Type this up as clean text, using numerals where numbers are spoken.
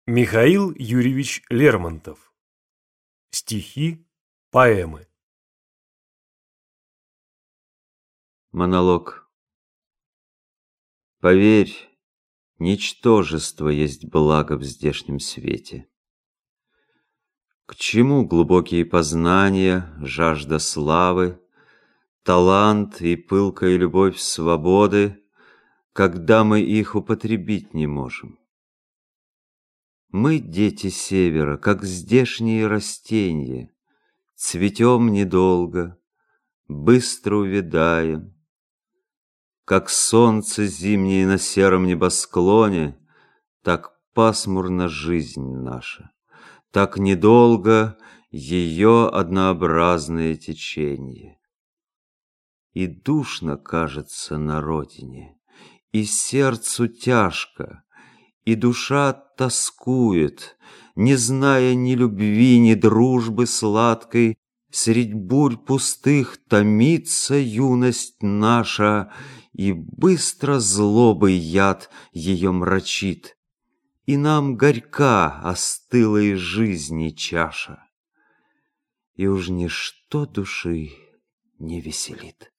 Михаил Юрьевич Лермонтов. Стихи, поэмы. Монолог. Поверь, ничтожество есть благо в здешнем свете. К чему глубокие познания, жажда славы, талант и пылкая любовь свободы, когда мы их употребить не можем? Мы, дети севера, как здешние растения, цветем недолго, быстро увядаем. Как солнце зимнее на сером небосклоне, так пасмурна жизнь наша, так недолго ее однообразное течение. И душно кажется на родине, и сердцу тяжко, и душа тоскует, не зная ни любви, ни дружбы сладкой. Средь бурь пустых томится юность наша, и быстро злобый яд ее мрачит, и нам горька остылой жизни чаша, и уж ничто души не веселит.